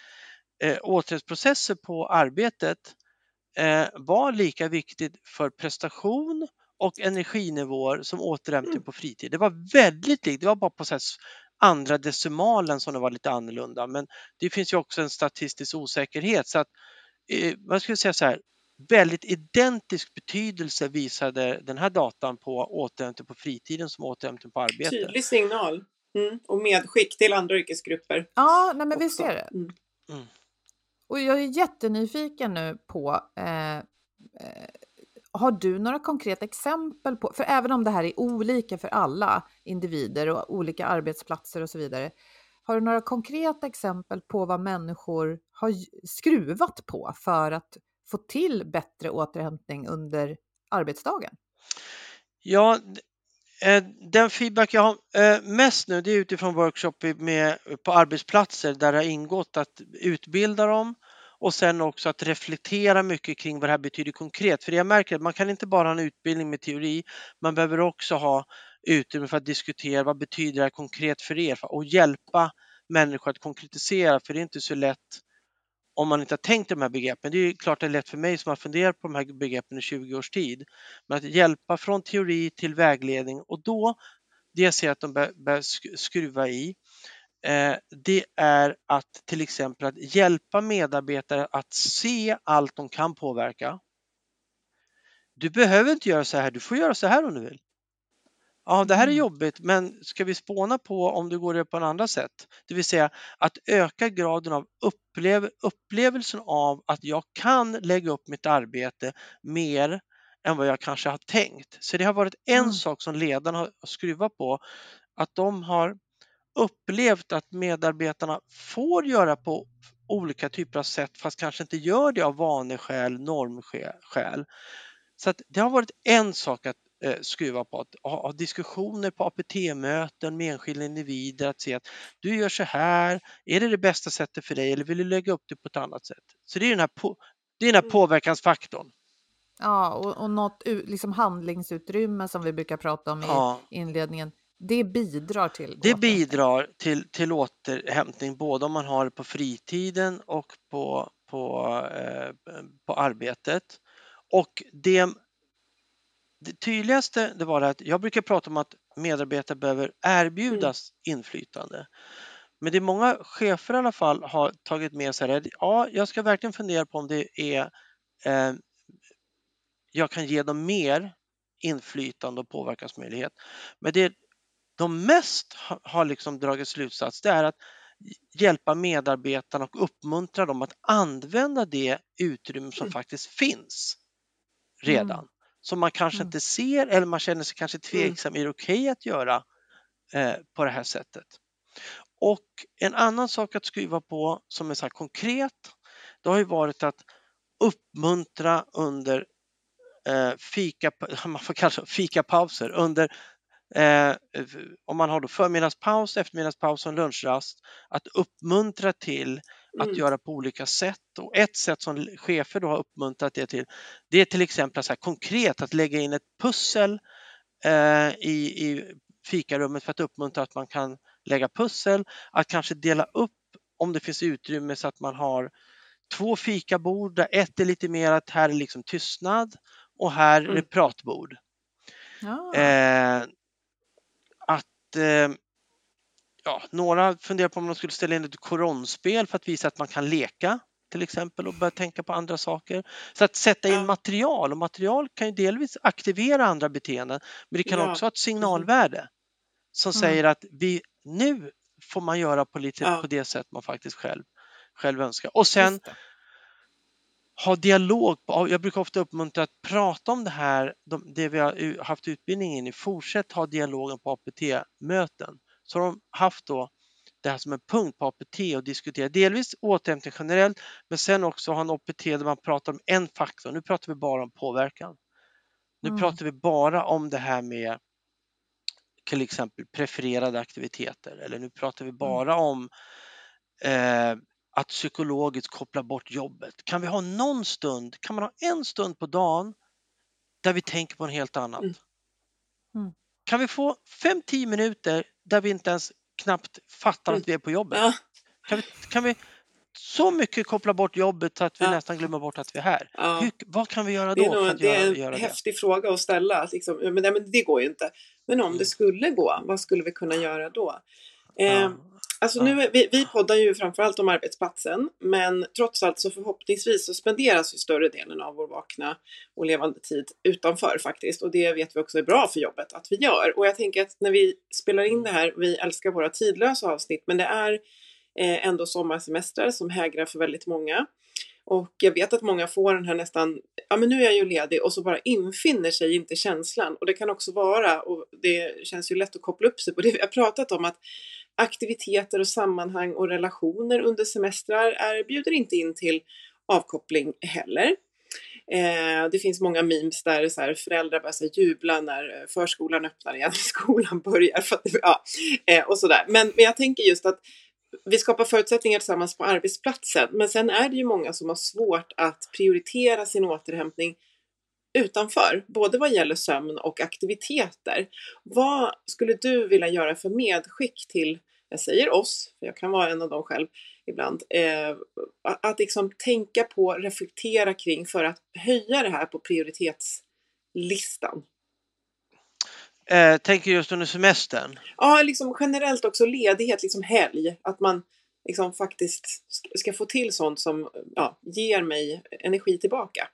återhämtningsprocesser på arbetet var lika viktigt för prestation och energinivåer som återhämtning på fritid. Det var väldigt likt, det var bara på så här andra decimalen som det var lite annorlunda, men det finns ju också en statistisk osäkerhet, så att man skulle säga så här, väldigt identisk betydelse visade den här datan på återhämtning på fritiden som återhämtning på arbete. Tydlig signal. Och medskick till andra yrkesgrupper. Ja, nej, men visst också. är det. Och jag är jättenyfiken nu på, har du några konkreta exempel på, för även om det här är olika för alla individer och olika arbetsplatser och så vidare, har du några konkreta exempel på vad människor har skruvat på för att få till bättre återhämtning under arbetsdagen? Ja, den feedback jag har mest nu, det är utifrån workshop på arbetsplatser där det har ingått att utbilda dem och sen också att reflektera mycket kring vad det här betyder konkret. För jag märker att man kan inte bara ha en utbildning med teori, man behöver också ha utrymme för att diskutera vad betyder det här konkret för er och hjälpa människor att konkretisera, för det är inte så lätt om man inte har tänkt de här begreppen. Det är klart det är lätt för mig som har funderat på de här begreppen i 20 års tid. Men att hjälpa från teori till vägledning, och då det jag ser att de börjar skruva i, det är att till exempel att hjälpa medarbetare att se allt de kan påverka. Du behöver inte göra så här, du får göra så här om du vill. Ja, det här är jobbigt, men ska vi spåna på om du går det på en andra sätt? Det vill säga att öka graden av upplevelsen av att jag kan lägga upp mitt arbete mer än vad jag kanske har tänkt. Så det har varit en sak som ledarna har skruvat på, att de har upplevt att medarbetarna får göra på olika typer av sätt, fast kanske inte gör det av vaneskäl, normskäl. Så att det har varit en sak att skruva på, att ha diskussioner på APT-möten med enskilda individer, att se att du gör så här, är det bästa sättet för dig eller vill du lägga upp det på ett annat sätt? Så det är den här påverkansfaktorn. Ja, och något liksom handlingsutrymme som vi brukar prata om i inledningen, det bidrar till det återhämtning. bidrar till återhämtning, både om man har det på fritiden och på arbetet. Och det tydligaste det var att jag brukar prata om att medarbetare behöver erbjudas inflytande. Men det är många chefer i alla fall har tagit med sig det. Ja, jag ska verkligen fundera på om det är jag kan ge dem mer inflytande och påverkansmöjlighet. Men det de mest har liksom dragit slutsats, det är att hjälpa medarbetarna och uppmuntra dem att använda det utrymme som faktiskt finns redan. Som man kanske inte ser, eller man känner sig kanske tveksam, är det okej att göra på det här sättet? Och en annan sak att skruva på som är så här konkret, det har ju varit att uppmuntra under man får kalla fikapauser, under om man har då förmiddagspaus, eftermiddagspaus och lunchrast, att uppmuntra till att göra på olika sätt. Och ett sätt som chefer då har uppmuntrat det är till exempel så här konkret att lägga in ett pussel i fikarummet för att uppmuntra att man kan lägga pussel, att kanske dela upp om det finns utrymme så att man har 2 fikabord där ett är lite mer att här är liksom tystnad och här är det pratbord. Några funderar på om de skulle ställa in ett koronspel för att visa att man kan leka till exempel och börja tänka på andra saker. Så att sätta in material, och material kan ju delvis aktivera andra beteenden, men det kan också ha ett signalvärde som säger att nu får man göra på det sätt man faktiskt själv önskar. Och sen ha dialog. Jag brukar ofta uppmuntra att prata om det här, det vi har haft utbildningen i. Fortsätt ha dialogen på APT-möten. Så har de haft då det här som en punkt på APT och diskutera delvis återhämtning generellt, men sen också ha en APT där man pratar om en faktor. Nu pratar vi bara om påverkan. Nu pratar vi bara om det här med till exempel prefererade aktiviteter, eller nu pratar vi bara om att psykologiskt koppla bort jobbet. Kan vi ha kan man ha en stund på dagen där vi tänker på en helt annat? Kan vi få 5-10 minuter där vi inte ens knappt fattar att vi är på jobbet? så mycket kopplar bort jobbet att vi Ja. nästan glömmer bort att vi är här. Ja. Vad kan vi göra Det är, då för nog, att det är en göra det? häftig fråga att ställa. Att liksom, men det går ju inte. Men om det skulle gå, vad skulle vi kunna göra då? Alltså nu, vi poddar ju framförallt om arbetsplatsen, men trots allt så förhoppningsvis så spenderas ju större delen av vår vakna och levande tid utanför faktiskt. Och det vet vi också är bra för jobbet att vi gör. Och jag tänker att när vi spelar in det här, vi älskar våra tidlösa avsnitt, men det är ändå sommarsemestrar som hägrar för väldigt många. Och jag vet att många får den här nästan, ja men nu är jag ju ledig, och så bara infinner sig inte känslan. Och det kan också vara, och det känns ju lätt att koppla upp sig på det vi har pratat om, att aktiviteter och sammanhang och relationer under semestrar bjuder inte in till avkoppling heller. Det finns många memes där så här, föräldrar börjar så här, jubla när förskolan öppnar igen, skolan börjar. För att, och sådär. Men jag tänker just att vi skapar förutsättningar tillsammans på arbetsplatsen. Men sen är det ju många som har svårt att prioritera sin återhämtning utanför. Både vad gäller sömn och aktiviteter. Vad skulle du vilja göra för medskick till, jag säger oss, för jag kan vara en av dem själv ibland. Att liksom tänka på, reflektera kring för att höja det här på prioritetslistan. Tänker just under semestern? Ja, liksom generellt också ledighet, liksom helg. Att man liksom faktiskt ska få till sånt som ger mig energi tillbaka.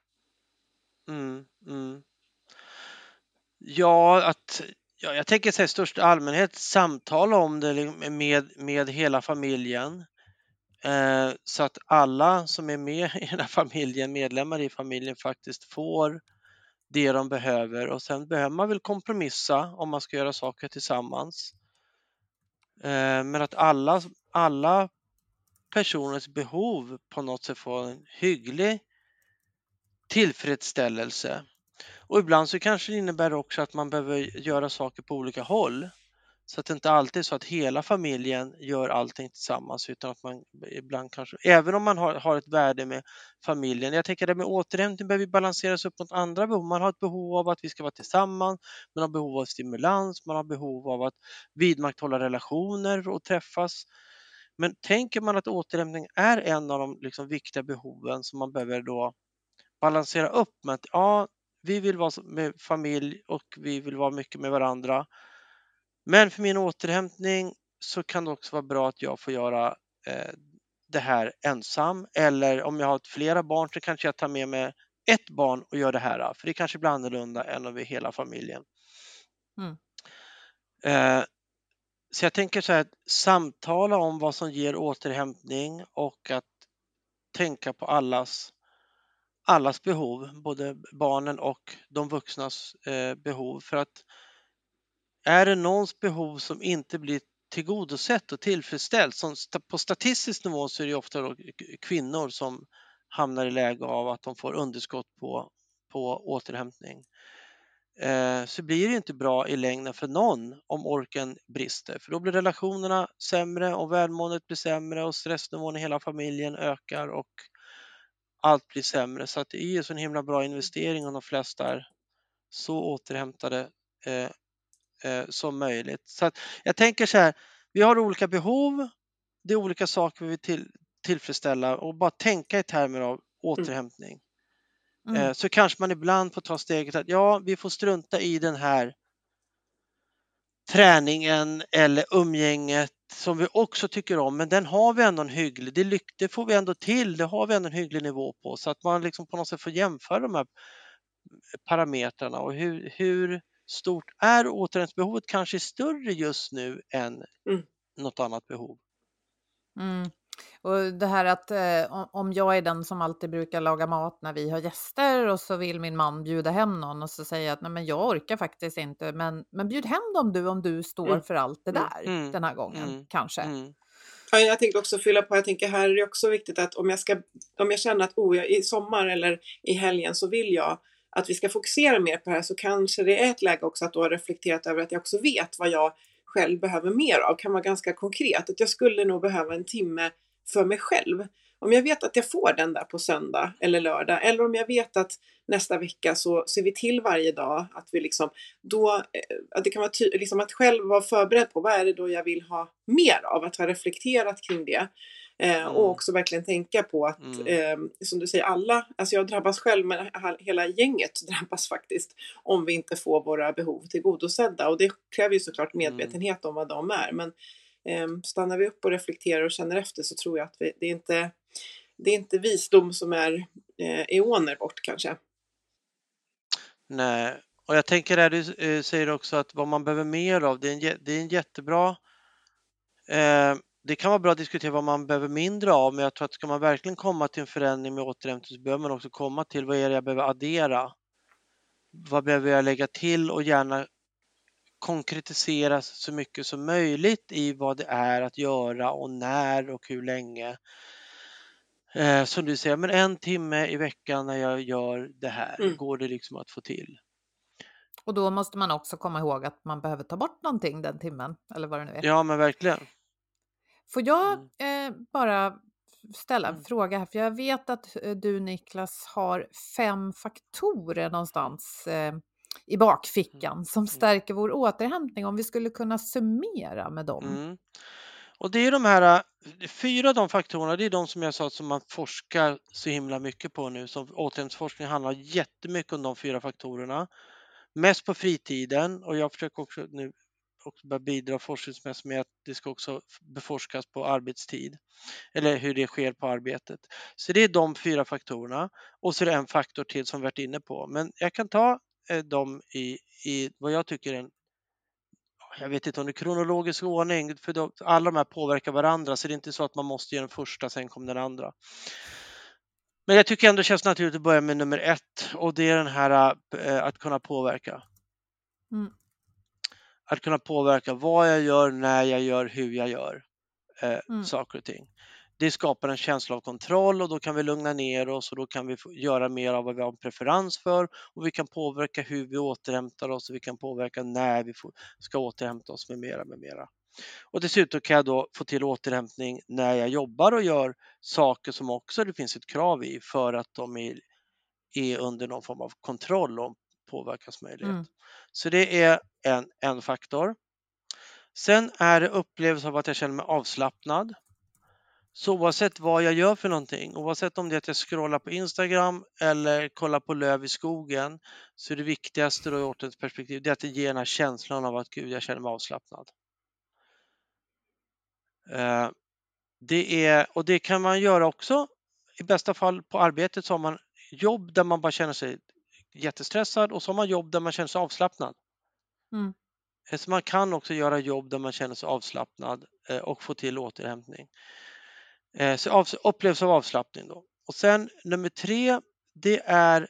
Ja, jag tänker säga i största allmänhet samtala om det med hela familjen. Så att alla som är med i den här familjen, medlemmar i familjen, faktiskt får det de behöver. Och sen behöver man väl kompromissa om man ska göra saker tillsammans. Men att alla personers behov på något sätt får en hygglig tillfredsställelse. Och ibland så kanske det innebär också att man behöver göra saker på olika håll. Så att det inte alltid är så att hela familjen gör allting tillsammans, utan att man ibland kanske, även om man har ett värde med familjen. Jag tänker att med återhämtning behöver vi balanseras upp mot andra behov. Man har ett behov av att vi ska vara tillsammans, man har behov av stimulans, man har behov av att vidmakthålla relationer och träffas. Men tänker man att återhämtning är en av de liksom viktiga behoven som man behöver då balansera upp med att vi vill vara med familj och vi vill vara mycket med varandra. Men för min återhämtning så kan det också vara bra att jag får göra det här ensam. Eller om jag har flera barn så kanske jag tar med mig ett barn och gör det här. För det kanske blir annorlunda än om vi är hela familjen. Så jag tänker så här, samtala om vad som ger återhämtning och att tänka på allas behov, både barnen och de vuxnas behov. För att är det någons behov som inte blir tillgodosett och tillfredsställt, som på statistisk nivå, så är det ofta då kvinnor som hamnar i läge av att de får underskott på återhämtning. Så blir det inte bra i längden för någon om orken brister. För då blir relationerna sämre och välmåendet blir sämre och stressnivån i hela familjen ökar och allt blir sämre. Så att det är så en himla bra investering om de flesta är så återhämtade som möjligt. Så att jag tänker så här, vi har olika behov, det är olika saker vi vill tillfredsställa, och bara tänka i termer av återhämtning. Så kanske man ibland får ta steget att vi får strunta i den här träningen eller umgänget som vi också tycker om, men den har vi ändå en hygglig, det får vi ändå till, det har vi ändå en hygglig nivå på, så att man liksom på något sätt får jämföra de här parametrarna och hur stort är återhämtningsbehovet, kanske större just nu än något annat behov. Och det här att om jag är den som alltid brukar laga mat när vi har gäster och så vill min man bjuda hem någon och så säger jag att nej, men jag orkar faktiskt inte, men bjud hem dem om du står för allt det där den här gången kanske. Ja, jag tänkte också fylla på, jag tänker här är det också viktigt att om jag känner att i sommar eller i helgen så vill jag att vi ska fokusera mer på det här, så kanske det är ett läge också att då ha reflekterat över att jag också vet vad jag själv behöver mer av. Kan vara ganska konkret. Att jag skulle nog behöva en timme för mig själv. Om jag vet att jag får den där på söndag eller lördag. Eller om jag vet att nästa vecka så ser vi till varje dag. Att vi liksom då, att det kan vara liksom att själv vara förberedd på vad är det då jag vill ha mer av. Att ha reflekterat kring det. Och också verkligen tänka på att, som du säger, alla, alltså jag drabbas själv, men hela gänget drabbas faktiskt om vi inte får våra behov tillgodosedda. Och det kräver ju såklart medvetenhet om vad de är. Men stannar vi upp och reflekterar och känner efter, så tror jag att det är inte visdom som är eoner bort kanske. Nej, och jag tänker där du säger också att vad man behöver mer av, det är en jättebra, det kan vara bra att diskutera vad man behöver mindre av, men jag tror att ska man verkligen komma till en förändring med återhämtning, så behöver man också komma till vad är det jag behöver addera, vad behöver jag lägga till, och gärna konkretisera så mycket som möjligt i vad det är att göra och när och hur länge. Som du säger, men 1 timme i veckan när jag gör det här, går det liksom att få till. Och då måste man också komma ihåg att man behöver ta bort någonting den timmen, eller vad det nu är. Ja, men verkligen. Får jag bara ställa en fråga här, för jag vet att du, Niklas, har 5 faktorer någonstans i bakfickan som stärker vår återhämtning, om vi skulle kunna summera med dem. Och det är de här 4 av de faktorerna, det är de som jag sa som man forskar så himla mycket på nu. Som återhämtningsforskning handlar jättemycket om de 4 faktorerna. Mest på fritiden, och jag försöker också nu börja bidra forskningsmässigt med att det ska också beforskas på arbetstid. Eller hur det sker på arbetet. Så det är de 4 faktorerna. Och så är det en faktor till som vi varit inne på. Men jag kan ta dem i vad jag tycker är jag vet inte om det är kronologisk ordning, för alla de här påverkar varandra, så det är inte så att man måste göra den första, sen kommer den andra. Men jag tycker ändå det känns naturligt att börja med nummer 1, och det är den här att kunna påverka. Att kunna påverka vad jag gör, när jag gör, hur jag gör saker och ting. Det skapar en känsla av kontroll, och då kan vi lugna ner oss, och då kan vi göra mer av vad vi har en preferens för, och vi kan påverka hur vi återhämtar oss, och vi kan påverka när vi ska återhämta oss med mera. Och dessutom kan jag då få till återhämtning när jag jobbar och gör saker som också det finns ett krav i, för att de är under någon form av kontroll och påverkansmöjlighet. Så det är en faktor. Sen är det upplevelse av att jag känner mig avslappnad. Så oavsett vad jag gör för någonting, oavsett om det är att jag scrollar på Instagram eller kollar på löv i skogen, så är det viktigaste då i återhämtningsperspektiv, det är att det ger den här känslan av att gud, jag känner mig avslappnad. Det kan man göra också. I bästa fall på arbetet så har man jobb där man bara känner sig jättestressad, och så har man jobb där man känner sig avslappnad. Så man kan också göra jobb där man känner sig avslappnad och få till återhämtning. Så upplevelse av avslappning då. Och sen nummer 3, det är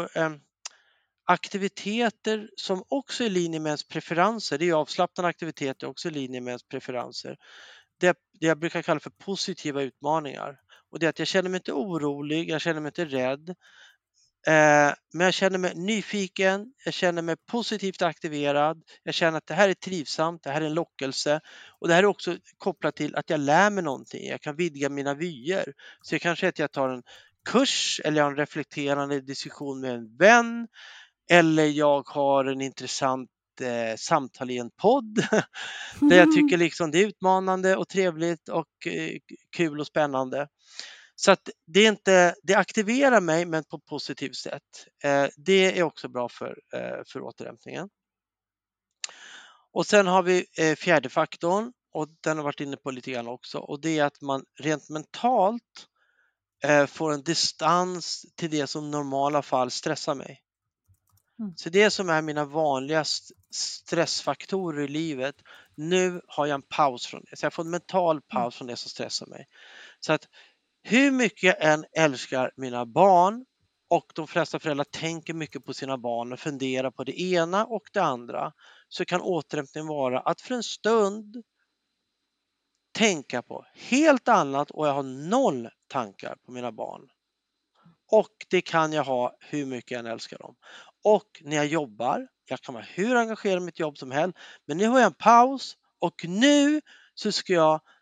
aktiviteter som också är i linje med ens preferenser. Det är avslappnande aktiviteter också i linje med ens preferenser. Det jag brukar kalla för positiva utmaningar. Och det är att jag känner mig inte orolig, jag känner mig inte rädd. Men jag känner mig nyfiken, jag känner mig positivt aktiverad, jag känner att det här är trivsamt, det här är en lockelse, och det här är också kopplat till att jag lär mig någonting, jag kan vidga mina vyer. Så det kanske är att jag tar en kurs, eller jag har en reflekterande diskussion med en vän, eller jag har en intressant samtal i en podd där jag tycker liksom det är utmanande och trevligt och kul och spännande. Så att det aktiverar mig, men på ett positivt sätt. Det är också bra för återhämtningen. Och sen har vi 4:e faktorn, och den har varit inne på lite grann också, och det är att man rent mentalt får en distans till det som i normala fall stressar mig. Så det som är mina vanligaste stressfaktorer i livet, nu har jag en paus från det. Så jag får en mental paus från det som stressar mig. Så att hur mycket jag än älskar mina barn, och de flesta föräldrar tänker mycket på sina barn och funderar på det ena och det andra, så kan återhämtning vara att för en stund tänka på helt annat, och jag har 0 tankar på mina barn. Och det kan jag ha hur mycket jag än älskar dem. Och när jag jobbar, jag kan vara hur engagerad i mitt jobb som helst, men nu har jag en paus, och nu så ska jag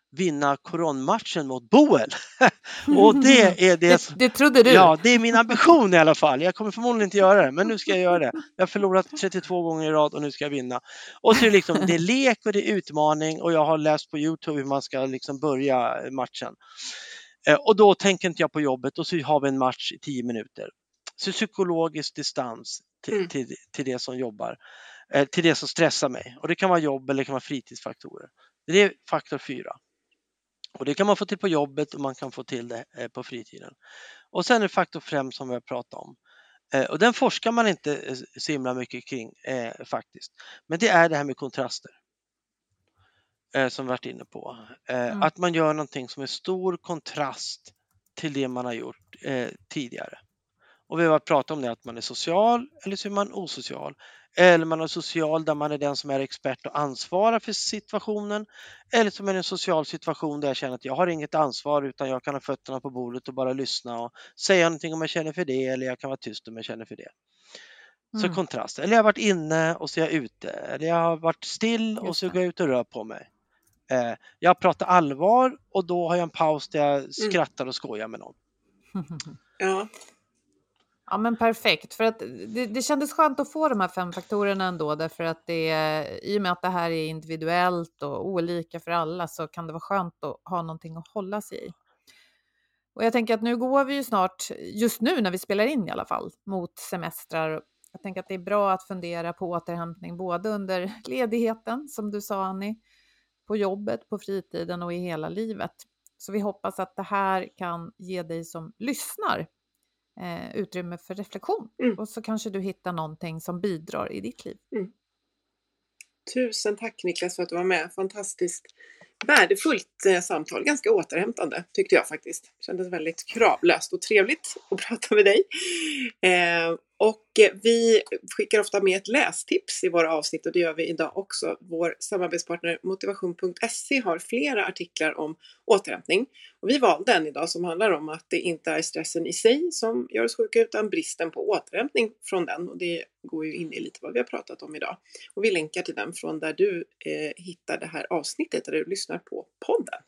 vinna koronmatchen mot Boel. Och det är det trodde du? Ja, det är min ambition i alla fall. Jag kommer förmodligen inte göra det, men nu ska jag göra det. Jag har förlorat 32 gånger i rad och nu ska jag vinna. Och så är det liksom, det är lek och det är utmaning och jag har läst på YouTube hur man ska liksom börja matchen. Och då tänker inte jag på jobbet och så har vi en match i 10 minuter. Så psykologisk distans till det som jobbar, till det som stressar mig. Och det kan vara jobb eller det kan vara fritidsfaktorer. Det är faktor 4. Och det kan man få till på jobbet och man kan få till det på fritiden. Och sen är faktor 5 som vi har pratat om. Och den forskar man inte så himla mycket kring faktiskt. Men det är det här med kontraster. Som vi varit inne på. Att man gör någonting som är stor kontrast till det man har gjort tidigare. Och vi har pratat om det att man är social eller så är man osocial. Eller man är social där man är den som är expert och ansvarar för situationen. Eller så är det en social situation där jag känner att jag har inget ansvar utan jag kan ha fötterna på bordet och bara lyssna och säga någonting om jag känner för det eller jag kan vara tyst om jag känner för det. Så kontrast. Eller jag har varit inne och så är jag ute. Eller jag har varit still och så går jag ut och rör på mig. Jag pratar allvar och då har jag en paus där jag skrattar och skojar med någon. Ja. Ja, men perfekt. För att det kändes skönt att få de här 5 faktorerna ändå. Därför att i och med att det här är individuellt och olika för alla så kan det vara skönt att ha någonting att hålla sig i. Och jag tänker att nu går vi ju snart, just nu när vi spelar in i alla fall, mot semestrar. Jag tänker att det är bra att fundera på återhämtning både under ledigheten, som du sa Annie, på jobbet, på fritiden och i hela livet. Så vi hoppas att det här kan ge dig som lyssnar utrymme för reflektion. Och så kanske du hittar någonting som bidrar i ditt liv. Tusen tack Niklas för att du var med. Fantastiskt värdefullt samtal. Ganska återhämtande tyckte jag faktiskt. Kändes väldigt kravlöst och trevligt att prata med dig. Och vi skickar ofta med ett lästips i våra avsnitt och det gör vi idag också. Vår samarbetspartner motivation.se har flera artiklar om återhämtning. Och vi valde en idag som handlar om att det inte är stressen i sig som gör oss sjuka utan bristen på återhämtning från den. Och det går ju in i lite vad vi har pratat om idag. Och vi länkar till den från där du hittar det här avsnittet där du lyssnar på podden.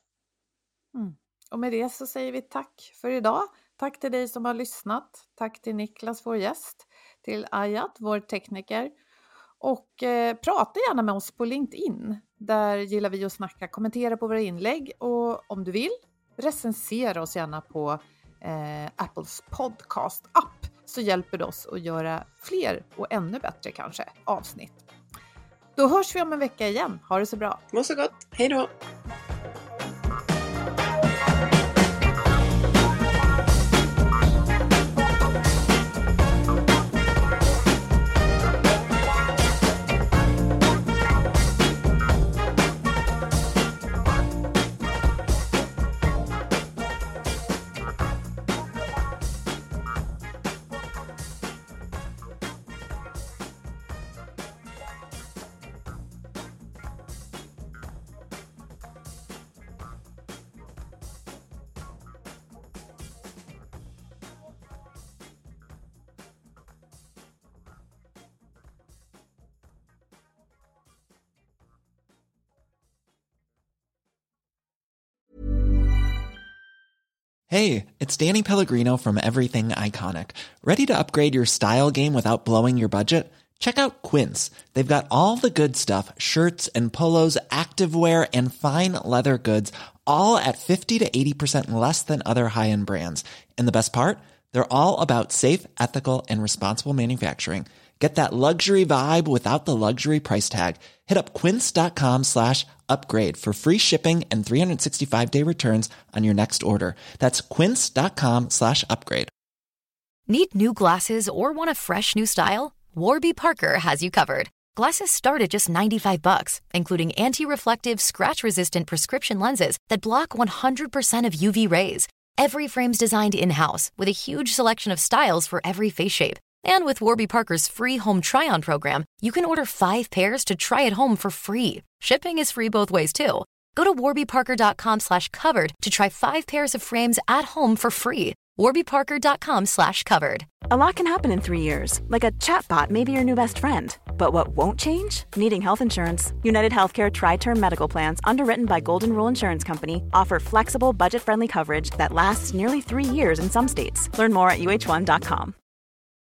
Och med det så säger vi tack för idag. Tack till dig som har lyssnat. Tack till Niklas, vår gäst. Till Ayat, vår tekniker. Och prata gärna med oss på LinkedIn. Där gillar vi att snacka. Kommentera på våra inlägg. Och om du vill, recensera oss gärna på Apples podcast-app. Så hjälper det oss att göra fler och ännu bättre kanske avsnitt. Då hörs vi om en vecka igen. Ha det så bra. Må så gott. Hej då. Hey, it's Danny Pellegrino from Everything Iconic. Ready to upgrade your style game without blowing your budget? Check out Quince. They've got all the good stuff, shirts and polos, activewear and fine leather goods, all at 50 to 80% less than other high-end brands. And the best part? They're all about safe, ethical, and responsible manufacturing. Get that luxury vibe without the luxury price tag. Hit up quince.com/upgrade for free shipping and 365-day returns on your next order. That's quince.com/upgrade. Need new glasses or want a fresh new style? Warby Parker has you covered. Glasses start at just $95, including anti-reflective, scratch-resistant prescription lenses that block 100% of UV rays. Every frame's designed in-house with a huge selection of styles for every face shape. And with Warby Parker's free home try-on program, you can order 5 pairs to try at home for free. Shipping is free both ways too. Go to warbyparker.com/covered to try 5 pairs of frames at home for free. warbyparker.com/covered. A lot can happen in 3 years, like a chatbot may be your new best friend. But what won't change? Needing health insurance. United Healthcare Tri-Term Medical Plans, underwritten by Golden Rule Insurance Company, offer flexible, budget-friendly coverage that lasts nearly 3 years in some states. Learn more at uh1.com.